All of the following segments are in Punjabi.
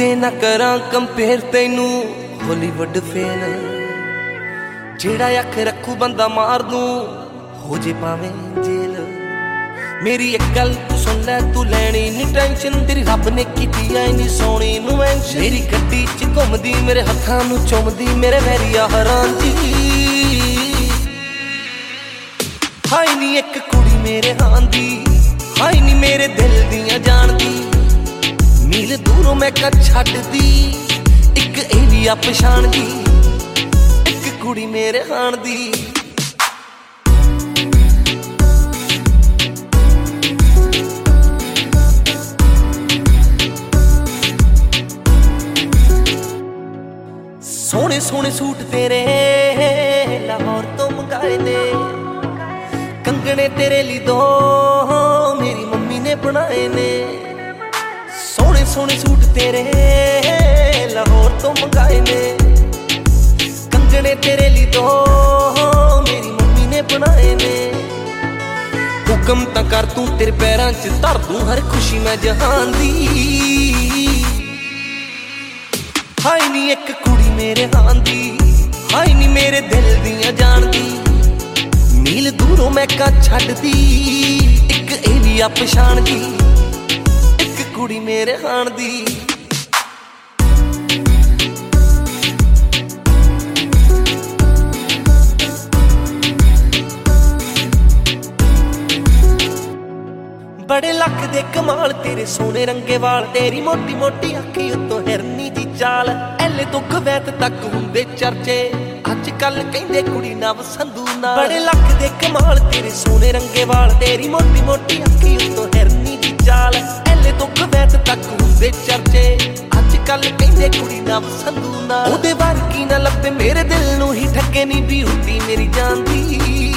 ਕਿਤੇ ਨਾ ਕਰਾਂ ਕੰਪੇਅਰ ਤੈਨੂੰ ਹਾਲੀਵੁੱਡ ਫੇਲ, ਜਿਹੜਾ ਅੱਖ ਰੱਖੂ ਬੰਦਾ ਮਾਰ ਦੂੰ ਹੋ ਜੇ ਭਾਵੇਂ ਜੇਲ। ਮੇਰੀ ਇੱਕ ਗੱਲ ਤੂੰ ਸੁਣ ਲੈ, ਤੂੰ ਲੈਣੀ ਨੀ ਟੈਨਸ਼ਨ, ਤੇਰੀ ਰੱਬ ਨੇ ਕੀਤੀ ਐ ਨੀ ਸੋਹਣੀ ਨੂੰ ਮੈਂਸ਼ਨ। ਮੇਰੀ ਗੱਡੀ ਚ ਘੁੰਮਦੀ, ਮੇਰੇ ਹੱਥਾਂ ਨੂੰ ਚੁੰਮਦੀ, ਮੇਰੇ ਵੈਰੀਆ ਹੈਰਾਨ ਜੀ। ਹਾਈ ਨੀ ਇੱਕ ਕੁੜੀ ਮੇਰੇ ਹਾਂ ਦੀ, ਹਾਈ ਨੀ ਮੇਰੇ ਦਿਲ ਦੀਆਂ ਜਾਣਦੀ, ਮੀਲ ਦੂਰੋਂ ਮੈਂ ਕਰ ਛੱਡਦੀ, ਇੱਕ ਏਰੀਆ ਪਛਾਣਦੀ, ਇੱਕ ਕੁੜੀ ਮੇਰੇ ਹਾਣ ਦੀ। ਸੋਹਣੇ ਸੋਹਣੇ ਸੂਟ ਤੇਰੇ ਲਾਹੌਰ ਤੋਂ ਮੰਗਾਏ ਨੇ, ਕੰਗਣੇ ਤੇਰੇ ਲਈ ਦੋ ਮੇਰੀ ਮੰਮੀ ਨੇ ਬਣਾਏ ਨੇ। ਸੋਹਣੇ ਸੋਹਣੇ ਸੂਟ ਤੇਰੇ ਲਾਹੌਰ ਤੋਂ ਮੰਗਾਏ ਨੇ, ਕੰਗਣੇ ਤੇਰੇ ਲਈ ਦੋ ਮੇਰੀ ਮੰਮੀ ਨੇ ਬਣਾਏ ਨੇ। ਹੁਕਮ ਤਾਂ ਕਰ ਤੂੰ, ਤੇਰੇ ਪੈਰਾਂ 'ਚ ਧਰ ਦੂੰ ਹਰ ਖੁਸ਼ੀ ਮੈਂ ਜਹਾਨ ਦੀ। ਹਾਈ ਨੀ ਇੱਕ ਕੁੜੀ ਮੇਰੇ ਹਾਂ ਦੀ, ਹਾਈ ਨੀ ਮੇਰੇ ਦਿਲ ਦੀਆਂ ਜਾਣਦੀ, ਮੀਲ ਦੂਰੋਂ ਮੈਂ ਕਾ ਛੱਡਦੀ, ਇੱਕ ਏਰੀਆ ਪਛਾਣਦੀ, ਇੱਕ ਕੁੜੀ ਮੇਰੇ ਹਾਣ ਦੀ। ਬੜੇ ਲੱਖ ਦੇ ਕਮਾਲ ਤੇਰੇ ਸੋਹਣੇ ਰੰਗੇ ਵਾਲ, ਤੇਰੀ ਮੋਟੀ ਮੋਟੀ ਅੱਖੀ ਉੱਤੋਂ ਹਿਰਨੀ ਦੀ ਚਾਲ, ਐਲੇ ਤੋਂ ਕਵੈਤ ਤੱਕ ਹੁੰਦੇ ਚਰਚੇ, ਅੱਜ ਕੱਲ ਕਹਿੰਦੇ ਕੁੜੀ ਨਵ ਸੰਧੂ ਨਾਲ। ਬੜੇ ਲੱਖ ਦੇ ਕਮਾਲ ਤੇਰੇ ਸੋਹਣੇ ਰੰਗੇ ਵਾਲ, ਤੇਰੀ ਮੋਟੀ ਮੋਟੀ ਅੱਖੀ ਉੱਤੋਂ ਹਿਰਨੀ ਦੀ ਚਾਲ, ਐਲੇ ਤੋਂ ਕਵੈਤ ਤੱਕ ਹੁੰਦੇ ਚਰਚੇ, ਅੱਜ ਕੱਲ ਕਹਿੰਦੇ ਕੁੜੀ ਨਵ ਸੰਧੂ ਨਾਲ। ਉਹਦੇ ਵਰਗੀ ਨਾ ਲੱਭੇ ਮੇਰੇ ਦਿਲ ਨੂੰ ਹੀ ਠੱਗੇ ਨੀ ਬਿਊਟੀ ਮੇਰੀ ਜਾਨ ਦੀ।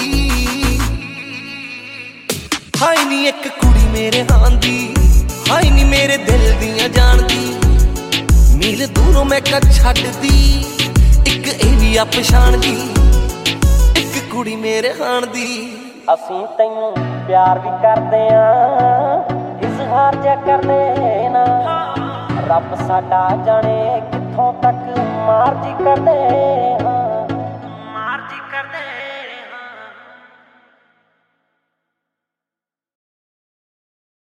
ਹਾਈ ਨੀ ਇੱਕ ਕੁੜੀ ਮੇਰੇ ਹਾਂ ਦੀ, ਹਾਈ ਨੀ ਮੇਰੇ ਦਿਲ ਦੀਆਂ ਜਾਣਦੀ, ਮੀਲ ਦੂਰੋਂ ਮੈਂ ਕਾ ਛੱਡਦੀ, ਇੱਕ ਏਰੀਆ ਪਛਾਣਦੀ, ਇੱਕ ਕੁੜੀ ਮੇਰੇ ਹਾਣ ਦੀ। ਅਸੀਂ ਤੈਨੂੰ ਪਿਆਰ ਵੀ ਕਰਦੇ ਆਂ, ਇਜ਼ਹਾਰ ਜਿਆ ਕਰਦੇ ਨਾ, ਰੱਬ ਸਾਡਾ ਜਾਣੇ ਕਿੱਥੋਂ ਤੱਕ ਮਰਜ਼ੀ ਕਰਦੇ ਹਾਂ।